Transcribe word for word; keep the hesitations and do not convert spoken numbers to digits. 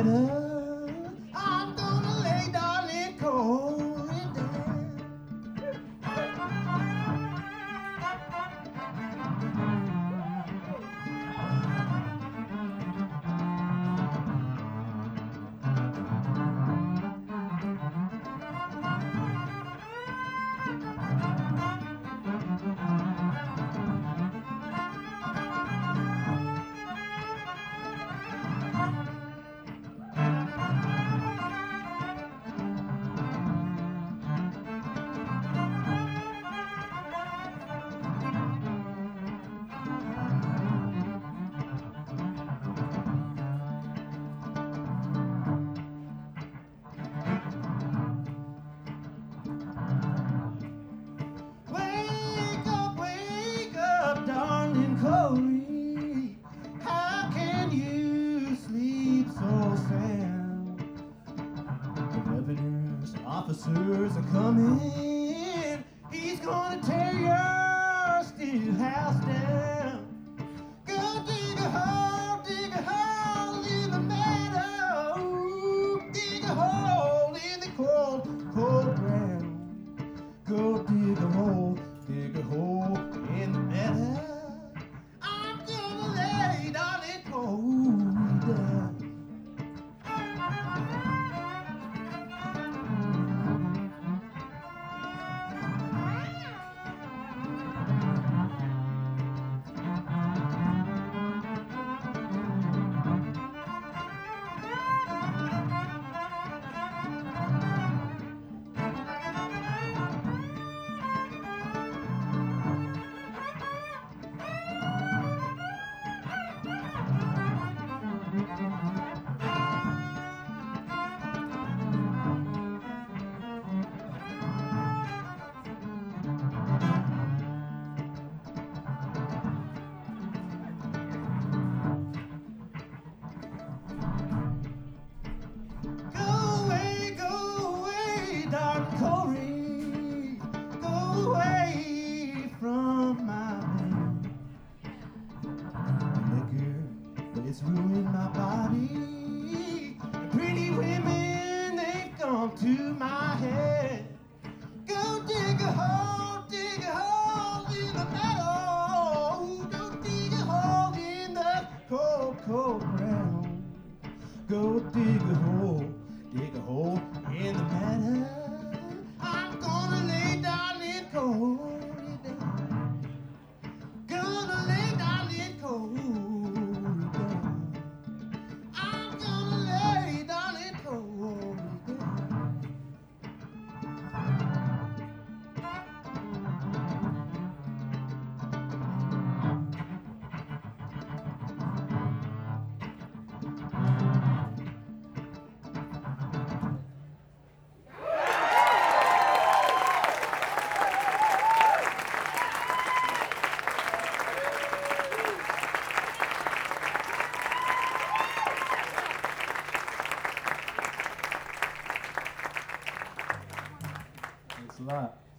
matter. I'm gonna lay darling Corey down. Wake up, wake up, darling Corey. How can you sleep so sound? The evidence officers are coming. He's gonna tear your steel house down. Go dig a hole, dig a hole in the meadow. Dig a hole in the cold, cold ground. Go dig a hole, dig a hole in the meadow. I'm gonna lay darling Corey down. Go away, go away, darling Corey. Go away from my man. Liquor, it's ruined my body. The pretty women, they've gone to my head. Go dig a hole, dig a hole in the meadow. Go dig a hole in the cold, cold ground. Go dig a hole, dig a hole in the meadow. I'm gonna lay darling Corey down. Gonna lay darling Corey down. I'm gonna lay darling Corey down. Thanks a lot.